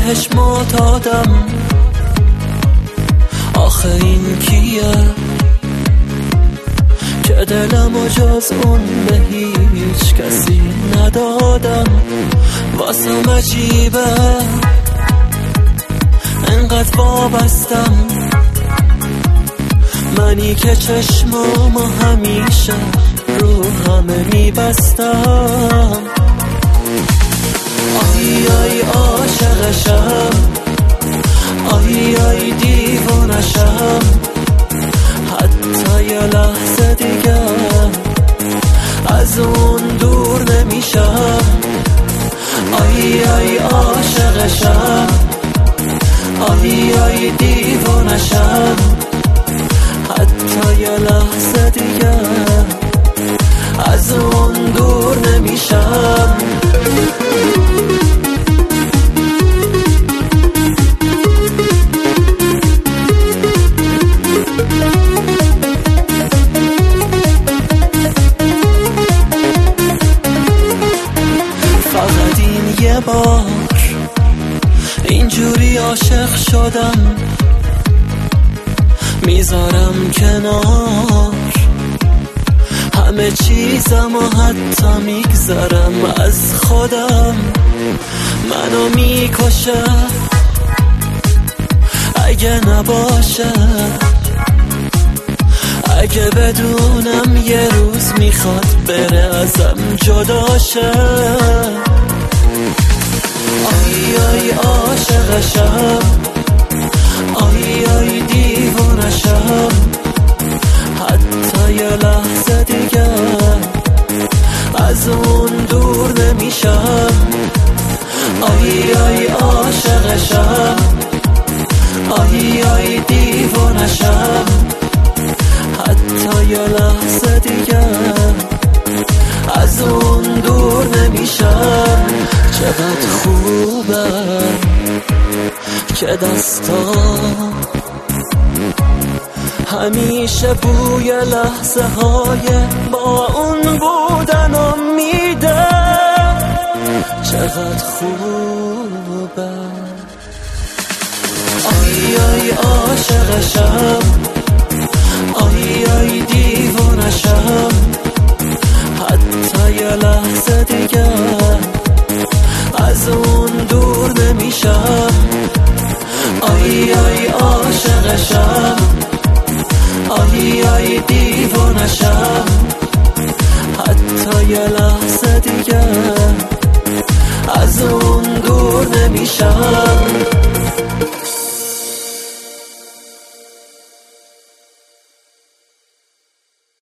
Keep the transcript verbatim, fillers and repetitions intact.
بهش معتادم. آخه این کیه که دلمو جز اون به هیچ کسی ندادم؟ واسم عجیبه انقدر وابستم، منی که چشمامو همیشه رو همه میبستم. آی آی عاشقشم، آی آی دیوانشم، حتی یه لحظه دیگه از اون دور نمیشم. آی آی عاشقشم، آی آی دیوانشم، حتی یه لحظه دیگه از اون دور نمیشم. فقط این یه بار اینجوری عاشق شدم، میذارم کنار همه چیزم و حتی میگذارم از خودم. منو میکشه اگه نباشه، اگه بدونم یه روز میخواد بره ازم جداشه. آی آی عاشقشم، آی آی دیوانشم، حتی یه لحظه دیگه از اون دور نمیشم. آی آی عاشقشم، آی آی دیوانشم، حتی یه لحظه دیگه از اون دور نمیشم. چقدر خوبه که دستام همیشه بوی لحظه های با اون بودنم میده. چقدر خوبه. آی آی عاشقشم، آی آی دیوانشم، حتی یه لحظه دیگه از اون دور نمیشم. آی آی عاشقشم، آی آی دیوانشم، حتی یه لحظه دیگه از اون دور نمیشم.